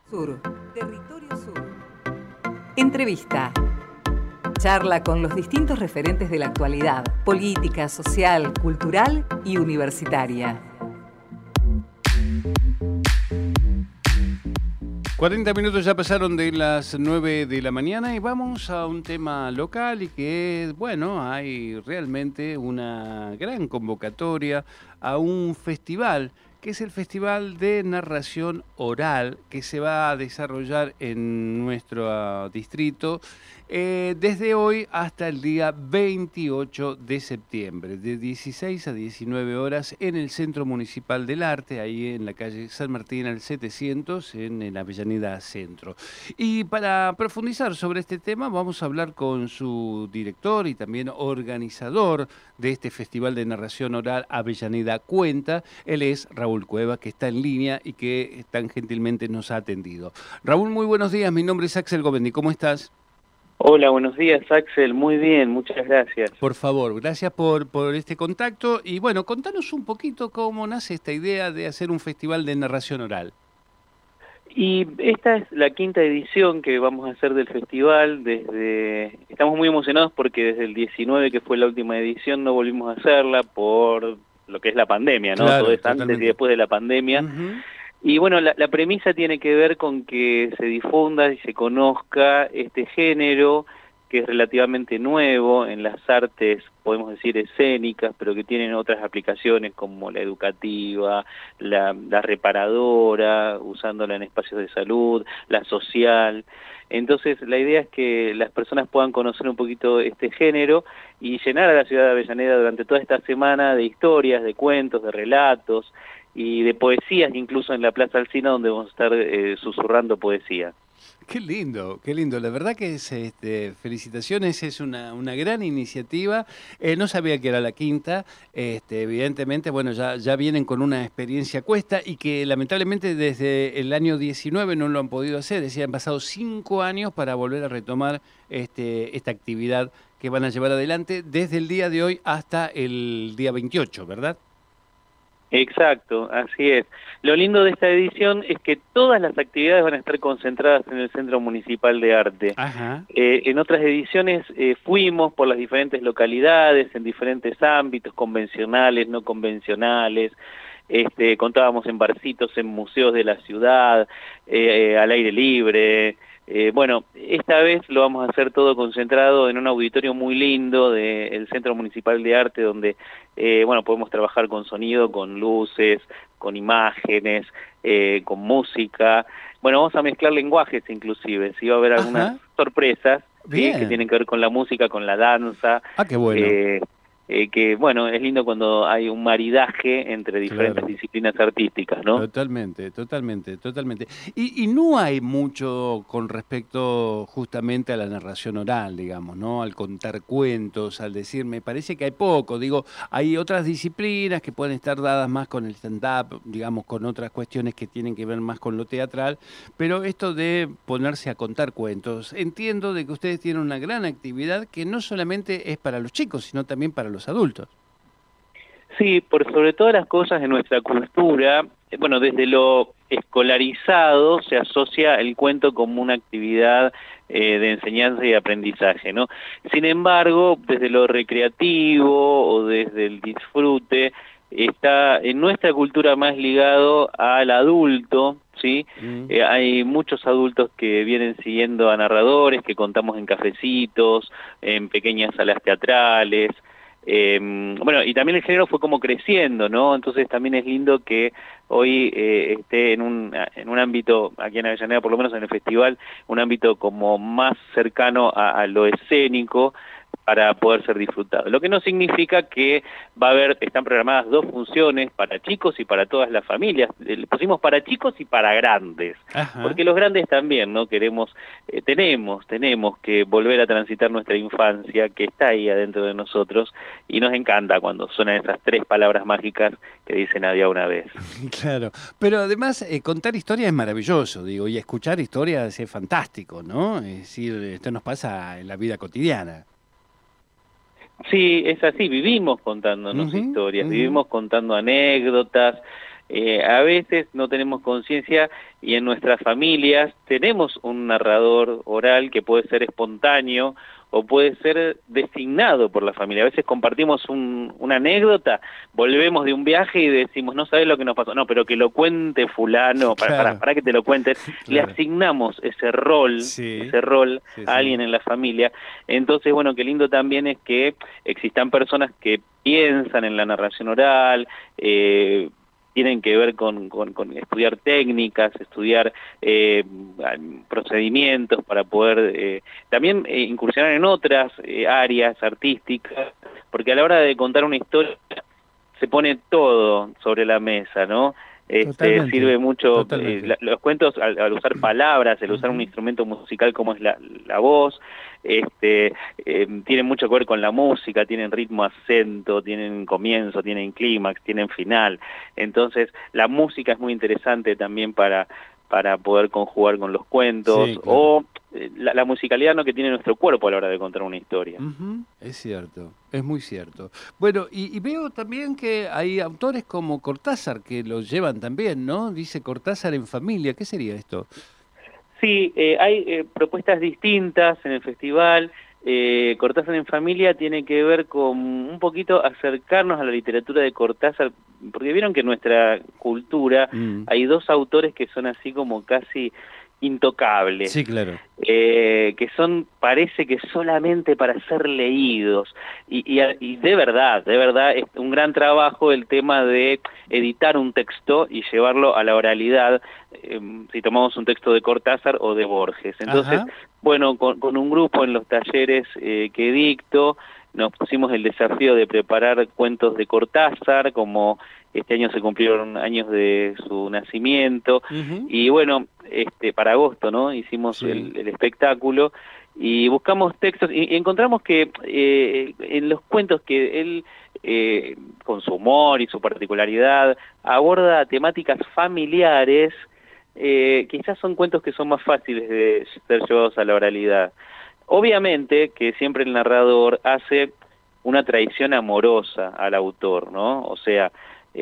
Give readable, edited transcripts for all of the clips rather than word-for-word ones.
Sur, Territorio Sur. Entrevista. Charla con los distintos referentes de la actualidad, política, social, cultural y universitaria. 40 minutos ya pasaron de las 9 de la mañana y vamos a un tema local y que, bueno, hay realmente una gran convocatoria a un festival, que es el Festival de Narración Oral, que se va a desarrollar en nuestro distrito desde hoy hasta el día 28 de septiembre, de 16 a 19 horas en el Centro Municipal del Arte, ahí en la calle San Martín al 700, en la Avellaneda Centro. Y para profundizar sobre este tema vamos a hablar con su director y también organizador de este Festival de Narración Oral Avellaneda Cuenta. Él es Raúl Cueva, que está en línea y que tan gentilmente nos ha atendido. Raúl, muy buenos días. Mi nombre es Axel Govendi. ¿Cómo estás? Hola, buenos días, Axel. Muy bien, muchas gracias. Por favor, gracias por este contacto. Y bueno, contanos un poquito cómo nace esta idea de hacer un festival de narración oral. Y esta es la quinta edición que vamos a hacer del festival. Estamos muy emocionados porque desde el 19, que fue la última edición, no volvimos a hacerla por lo que es la pandemia, ¿no? Claro, todo es totalmente. antes y después de la pandemia. Y bueno, la premisa tiene que ver con que se difunda y se conozca este género que es relativamente nuevo en las artes, podemos decir, escénicas, pero que tienen otras aplicaciones como la educativa, la reparadora, usándola en espacios de salud, la social. Entonces, la idea es que las personas puedan conocer un poquito este género y llenar a la ciudad de Avellaneda durante toda esta semana de historias, de cuentos, de relatos y de poesías, incluso en la Plaza Alsina, donde vamos a estar susurrando poesía. Qué lindo, qué lindo. La verdad que es, felicitaciones, es una gran iniciativa. No sabía que era la quinta. Evidentemente, bueno, ya vienen con una experiencia cuesta y que lamentablemente desde el año 19 no lo han podido hacer. Es decir, han pasado 5 años para volver a retomar esta actividad que van a llevar adelante desde el día de hoy hasta el día 28, ¿verdad? Exacto, así es. Lo lindo de esta edición es que todas las actividades van a estar concentradas en el Centro Municipal de Arte. Ajá. En otras ediciones fuimos por las diferentes localidades, en diferentes ámbitos, convencionales, no convencionales, contábamos en barcitos, en museos de la ciudad, al aire libre. Bueno, esta vez lo vamos a hacer todo concentrado en un auditorio muy lindo del Centro Municipal de Arte, donde bueno, podemos trabajar con sonido, con luces, con imágenes, con música. Bueno, vamos a mezclar lenguajes inclusive, sí va a haber algunas sorpresas, ¿sí? Que tienen que ver con la música, con la danza. Ah, qué bueno. Que bueno, es lindo cuando hay un maridaje entre diferentes disciplinas artísticas, ¿no? Totalmente, totalmente, totalmente. Y no hay mucho con respecto justamente a la narración oral, digamos, ¿no? Al contar cuentos, al decir, me parece que hay poco. Digo, hay otras disciplinas que pueden estar dadas más con el stand-up, digamos, con otras cuestiones que tienen que ver más con lo teatral, pero esto de ponerse a contar cuentos, entiendo de que ustedes tienen una gran actividad que no solamente es para los chicos, sino también para los adultos. Sí, por sobre todas las cosas de nuestra cultura, bueno, desde lo escolarizado se asocia el cuento como una actividad de enseñanza y aprendizaje, ¿no? Sin embargo, desde lo recreativo o desde el disfrute, está en nuestra cultura más ligado al adulto, ¿sí? Hay muchos adultos que vienen siguiendo a narradores, que contamos en cafecitos, en pequeñas salas teatrales. Bueno, y también el género fue como creciendo, ¿no? Entonces también es lindo que hoy esté en un ámbito, aquí en Avellaneda, por lo menos en el festival, un ámbito como más cercano a lo escénico, para poder ser disfrutado. Lo que no significa que están programadas 2 funciones para chicos y para todas las familias. Le pusimos para chicos y para grandes. Ajá. Porque los grandes también, ¿no? Tenemos que volver a transitar nuestra infancia, que está ahí adentro de nosotros, y nos encanta cuando suenan esas 3 palabras mágicas que dicen había una vez. Claro, pero además contar historias es maravilloso, digo, y escuchar historias es fantástico, ¿no? Es decir, esto nos pasa en la vida cotidiana. Sí, es así, vivimos contándonos historias, vivimos contando anécdotas, A veces no tenemos conciencia y en nuestras familias tenemos un narrador oral que puede ser espontáneo o puede ser designado por la familia. A veces compartimos una anécdota, volvemos de un viaje y decimos, no sabes lo que nos pasó, no, pero que lo cuente fulano, Claro. para que te lo cuenten. Le Claro. asignamos ese rol Sí, sí, a alguien en la familia. Entonces, bueno, qué lindo también es que existan personas que piensan en la narración oral, tienen que ver con estudiar técnicas, estudiar procedimientos para poder también incursionar en otras áreas artísticas, porque a la hora de contar una historia se pone todo sobre la mesa, ¿no? totalmente, Sirve mucho, totalmente. los cuentos al usar palabras, al usar un instrumento musical como es la voz, tienen mucho que ver con la música, tienen ritmo, acento, tienen comienzo, tienen clímax, tienen final. Entonces, la música es muy interesante también para poder conjugar con los cuentos, Sí, claro. o la musicalidad, ¿no?, que tiene nuestro cuerpo a la hora de contar una historia. Es cierto, es muy cierto. Bueno, y veo también que hay autores como Cortázar que lo llevan también, ¿no? Dice Cortázar en familia, ¿qué sería esto? Sí, hay propuestas distintas en el festival. Cortázar en familia tiene que ver con un poquito acercarnos a la literatura de Cortázar, porque vieron que en nuestra cultura hay dos autores que son así como casi intocables, Sí, claro. que son, parece que solamente para ser leídos, y de verdad es un gran trabajo el tema de editar un texto y llevarlo a la oralidad, si tomamos un texto de Cortázar o de Borges. Entonces, Ajá. bueno, con un grupo en los talleres que dicto, nos pusimos el desafío de preparar cuentos de Cortázar, como este año se cumplieron años de su nacimiento, y bueno, para agosto, ¿no?, hicimos Sí. el espectáculo, y buscamos textos, y encontramos que en los cuentos que él, con su humor y su particularidad, aborda temáticas familiares, quizás son cuentos que son más fáciles de ser llevados a la oralidad. Obviamente que siempre el narrador hace una traición amorosa al autor, ¿no? O sea,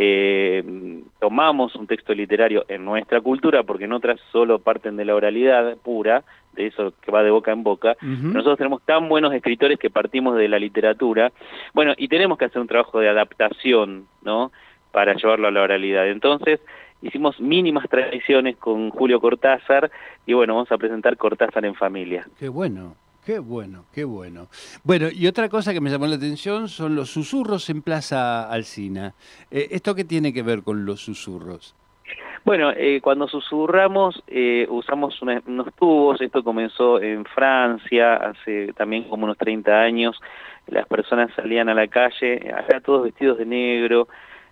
tomamos un texto literario en nuestra cultura, porque en otras solo parten de la oralidad pura, de eso que va de boca en boca. Nosotros tenemos tan buenos escritores que partimos de la literatura, bueno, y tenemos que hacer un trabajo de adaptación, ¿no?, para llevarlo a la oralidad. Entonces, hicimos mínimas tradiciones con Julio Cortázar, y bueno, vamos a presentar Cortázar en familia. Qué bueno, qué bueno, qué bueno. Bueno, y otra cosa que me llamó la atención son los susurros en Plaza Alsina. ¿Esto qué tiene que ver con los susurros? Bueno, cuando susurramos usamos unos tubos. Esto comenzó en Francia hace también como unos 30 años. Las personas salían a la calle, acá todos vestidos de negro,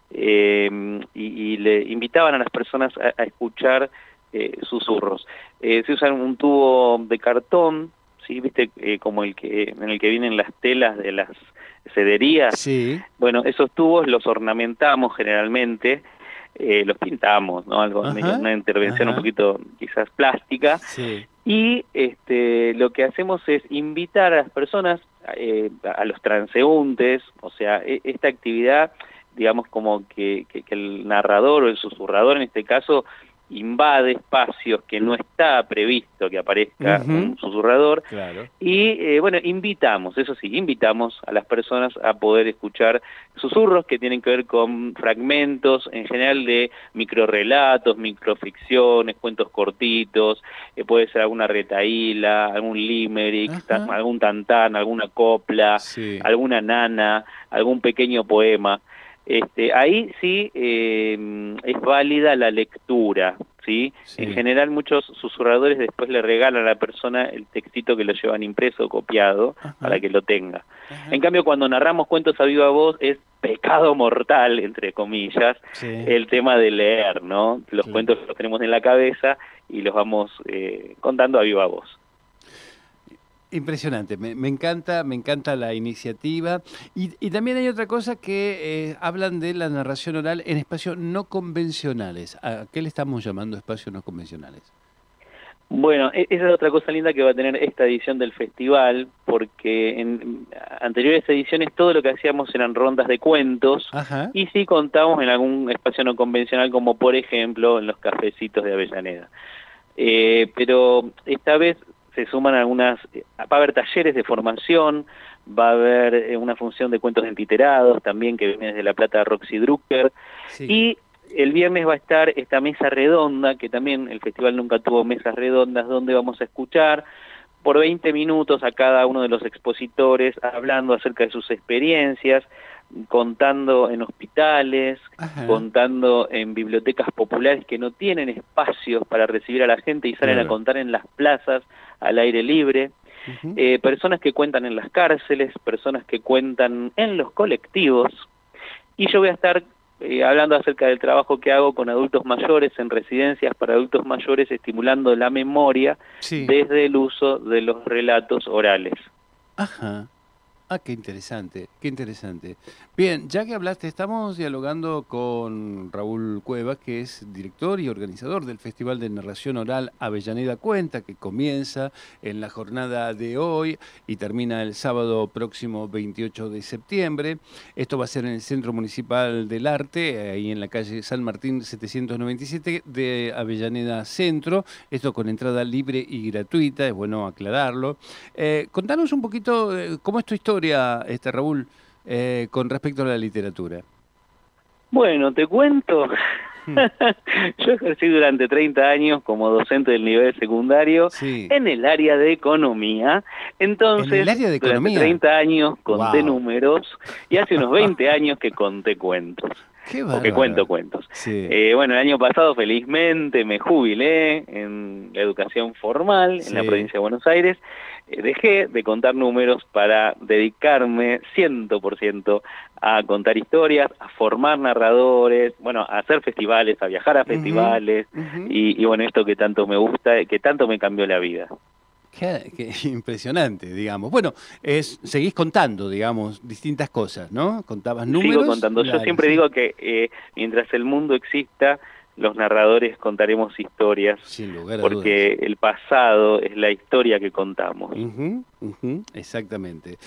y le invitaban a las personas a escuchar susurros. Se usa un tubo de cartón, ¿sí? ¿Viste? Como en el que vienen las telas de las sederías. Sí. Bueno, esos tubos los ornamentamos generalmente, los pintamos, ¿no? Una intervención un poquito quizás plástica. Sí. Y lo que hacemos es invitar a las personas, a los transeúntes, o sea, esta actividad, digamos, como que el narrador o el susurrador en este caso invade espacios que no está previsto que aparezca un susurrador. Claro. Y bueno, invitamos a las personas a poder escuchar susurros que tienen que ver con fragmentos en general de microrrelatos, microficciones, cuentos cortitos, puede ser alguna retahíla, algún limerick, algún tantán, alguna copla, alguna nana, algún pequeño poema. Ahí sí es válida la lectura, ¿sí? En general muchos susurradores después le regalan a la persona el textito que lo llevan impreso o copiado para que lo tenga. En cambio, cuando narramos cuentos a viva voz es pecado mortal, entre comillas, el tema de leer, ¿no? Los cuentos los tenemos en la cabeza y los vamos contando a viva voz. Impresionante, me encanta la iniciativa. Y también hay otra cosa que hablan de la narración oral en espacios no convencionales. ¿A qué le estamos llamando espacios no convencionales? Bueno, esa es otra cosa linda que va a tener esta edición del festival, porque en anteriores ediciones todo lo que hacíamos eran rondas de cuentos, Ajá. y sí contamos en algún espacio no convencional, como por ejemplo en los cafecitos de Avellaneda. Pero esta vez se suman algunas, va a haber talleres de formación, va a haber una función de cuentos entiterados también que viene desde La Plata, Roxy Drucker, Sí. y el viernes va a estar esta mesa redonda, que también el festival nunca tuvo mesas redondas, donde vamos a escuchar por 20 minutos a cada uno de los expositores hablando acerca de sus experiencias, contando en hospitales, Ajá. contando en bibliotecas populares que no tienen espacios para recibir a la gente y salen a Claro. contar en las plazas al aire libre, Ujú. personas que cuentan en las cárceles, personas que cuentan en los colectivos, y yo voy a estar hablando acerca del trabajo que hago con adultos mayores en residencias para adultos mayores, estimulando la memoria Sí. desde el uso de los relatos orales. Ajá. Ah, qué interesante, qué interesante. Bien, ya que hablaste, estamos dialogando con Raúl Cuevas, que es director y organizador del Festival de Narración Oral Avellaneda Cuenta, que comienza en la jornada de hoy y termina el sábado próximo 28 de septiembre. Esto va a ser en el Centro Municipal del Arte, ahí en la calle San Martín 797 de Avellaneda Centro. Esto con entrada libre y gratuita, es bueno aclararlo. Contanos un poquito cómo es tu historia, Raúl, con respecto a la literatura. Bueno, te cuento. Hmm. Yo ejercí durante 30 años como docente del nivel secundario Sí, en el área de economía. en el Entonces, área de durante economía. 30 años conté Wow, números y hace unos 20 años que conté cuentos, qué o que cuento bárbaro. cuentos. Sí, Bueno, el año pasado felizmente me jubilé en la educación formal en la sí. provincia de Buenos Aires. Dejé de contar números para dedicarme 100% a contar historias, a formar narradores, bueno, a hacer festivales, a viajar a Ujú, festivales, ujú. y bueno, esto que tanto me gusta, que tanto me cambió la vida. Qué impresionante, digamos. Bueno, seguís contando, digamos, distintas cosas, ¿no? Contabas Sigo números, contando. Yo claro, siempre sí. digo que mientras el mundo exista, los narradores contaremos historias, Sin lugar a dudas. porque el pasado es la historia que contamos. Ujú, ujú, exactamente.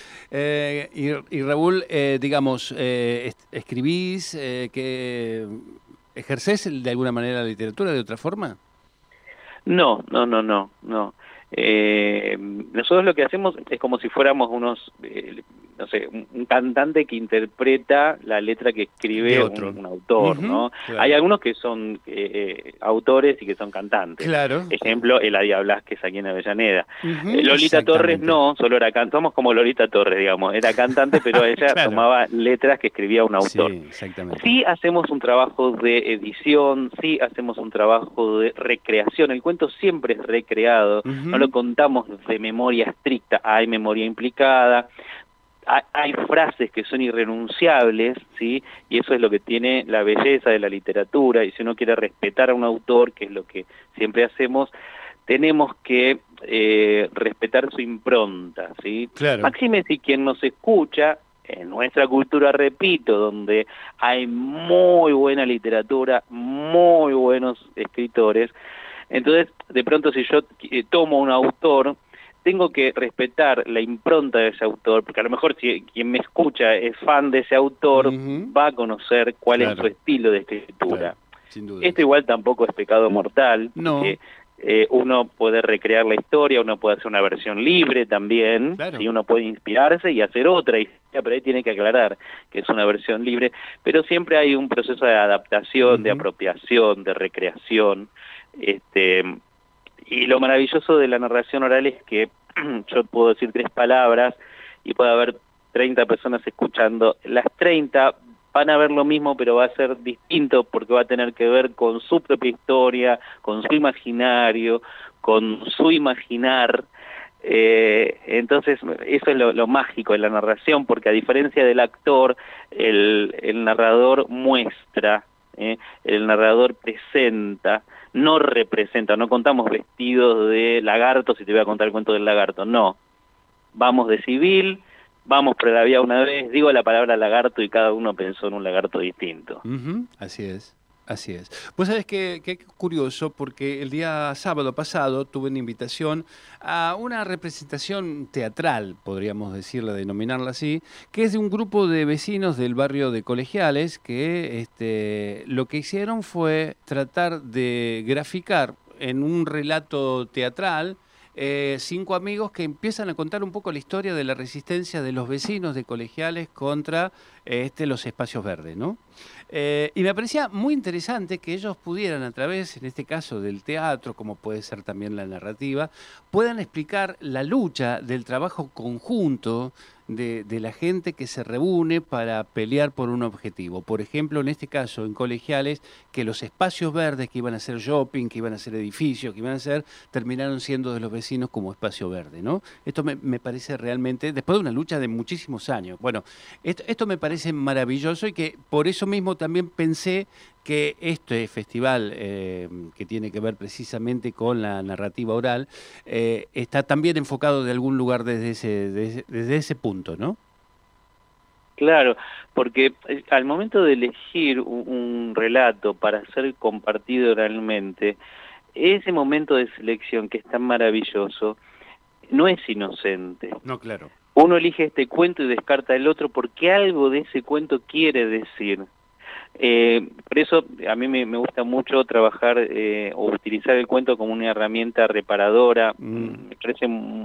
Y Raúl, digamos, ¿escribís, que ejercés de alguna manera la literatura de otra forma? No, no, no, no, no. Nosotros lo que hacemos es como si fuéramos unos, no sé, un cantante que interpreta la letra que De escribe otro. un autor, Ujú, ¿no? Hay claro. algunos que son autores y que son cantantes. Claro. Ejemplo, Eladia Blasquez aquí en Avellaneda. Ujú, Lolita Torres exactamente. no, solo era cantante, somos como Lolita Torres, digamos, era cantante, pero ella Claro. tomaba letras que escribía un autor. Sí, exactamente. Sí hacemos un trabajo de edición, sí hacemos un trabajo de recreación, el cuento siempre es recreado, no lo Ujú, contamos de memoria estricta, hay memoria implicada, hay frases que son irrenunciables, ¿sí? Y eso es lo que tiene la belleza de la literatura, y si uno quiere respetar a un autor, que es lo que siempre hacemos, tenemos que respetar su impronta, ¿sí? claro. Máxime si quien nos escucha, en nuestra cultura, repito, donde hay muy buena literatura, muy buenos escritores, entonces de pronto si yo tomo un autor, tengo que respetar la impronta de ese autor, porque a lo mejor si quien me escucha es fan de ese autor, Ujú, va a conocer cuál es su claro, estilo de claro, escritura. sin Esto dudas. igual tampoco es pecado mortal, No, porque uno puede recrear la historia, uno puede hacer una versión libre también, claro. ¿sí? Uno puede inspirarse y hacer otra historia, pero ahí tiene que aclarar que es una versión libre, pero siempre hay un proceso de adaptación, de Ujú, apropiación, de recreación, y lo maravilloso de la narración oral es que yo puedo decir 3 palabras y puede haber 30 personas escuchando. Las 30 van a ver lo mismo, pero va a ser distinto porque va a tener que ver con su propia historia, con su imaginario, con su imaginar. Entonces, eso es lo mágico de la narración, porque a diferencia del actor, el narrador muestra, el narrador presenta, no representa, no contamos vestidos de lagartos y te voy a contar el cuento del lagarto, no. Vamos de civil, vamos por la vía una vez, digo la palabra lagarto y cada uno pensó en un lagarto distinto. ujú, así es. Así es. Pues sabes que curioso, porque el día sábado pasado tuve una invitación a una representación teatral, podríamos decirla, denominarla así, que es de un grupo de vecinos del barrio de Colegiales que lo que hicieron fue tratar de graficar en un relato teatral 5 amigos que empiezan a contar un poco la historia de la resistencia de los vecinos de Colegiales contra los espacios verdes, ¿no? Y me parecía muy interesante que ellos pudieran, a través, en este caso, del teatro, como puede ser también la narrativa, puedan explicar la lucha del trabajo conjunto de la gente que se reúne para pelear por un objetivo. Por ejemplo, en este caso, en Colegiales, que los espacios verdes que iban a ser shopping, que iban a ser edificios, que iban a ser, terminaron siendo de los vecinos como espacio verde, ¿no? Esto me parece realmente, después de una lucha de muchísimos años. Bueno, esto me parece maravilloso y que por eso mismo también pensé que este festival, que tiene que ver precisamente con la narrativa oral, está también enfocado de algún lugar desde ese punto, ¿no? Claro, porque al momento de elegir un relato para ser compartido oralmente, ese momento de selección que es tan maravilloso, no es inocente. No, claro. Uno elige este cuento y descarta el otro porque algo de ese cuento quiere decir. Por eso a mí me gusta mucho trabajar o utilizar el cuento como una herramienta reparadora. Me parece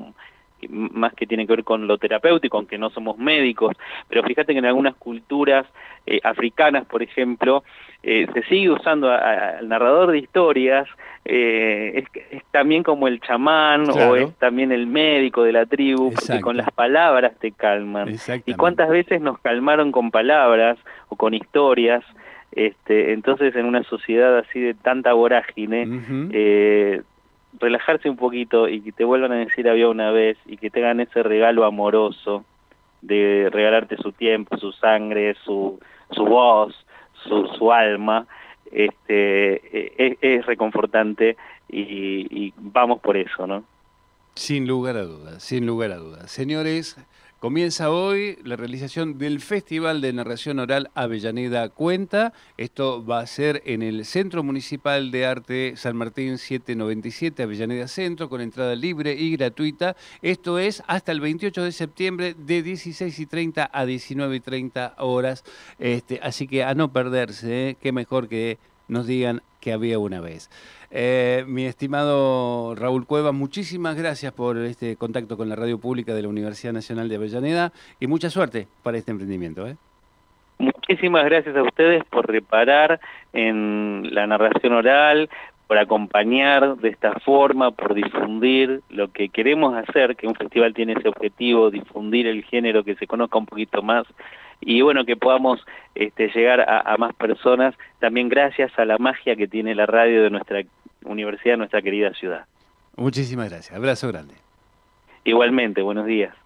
más que tiene que ver con lo terapéutico, aunque no somos médicos, pero fíjate que en algunas culturas africanas, por ejemplo, se sigue usando al narrador de historias, es también como el chamán, claro, o es también el médico de la tribu, porque con las palabras te calman. ¿Y cuántas veces nos calmaron con palabras o con historias? Entonces, en una sociedad así de tanta vorágine, relajarse un poquito y que te vuelvan a decir había una vez y que te hagan ese regalo amoroso de regalarte su tiempo, su sangre, su voz, su alma, es reconfortante y vamos por eso, ¿no? Sin lugar a dudas, sin lugar a dudas. Señores, comienza hoy la realización del Festival de Narración Oral Avellaneda Cuenta. Esto va a ser en el Centro Municipal de Arte San Martín 797, Avellaneda Centro, con entrada libre y gratuita. Esto es hasta el 28 de septiembre de 16:30 a 19:30 horas. Así que a no perderse, ¿eh? Qué mejor que nos digan que había una vez. Mi estimado Raúl Cuevas, muchísimas gracias por este contacto con la radio pública de la Universidad Nacional de Avellaneda y mucha suerte para este emprendimiento, ¿eh? Muchísimas gracias a ustedes por reparar en la narración oral, por acompañar de esta forma, por difundir lo que queremos hacer, que un festival tiene ese objetivo, difundir el género, que se conozca un poquito más y bueno, que podamos llegar a más personas, también gracias a la magia que tiene la radio de nuestra universidad, nuestra querida ciudad. Muchísimas gracias, abrazo grande. Igualmente, buenos días.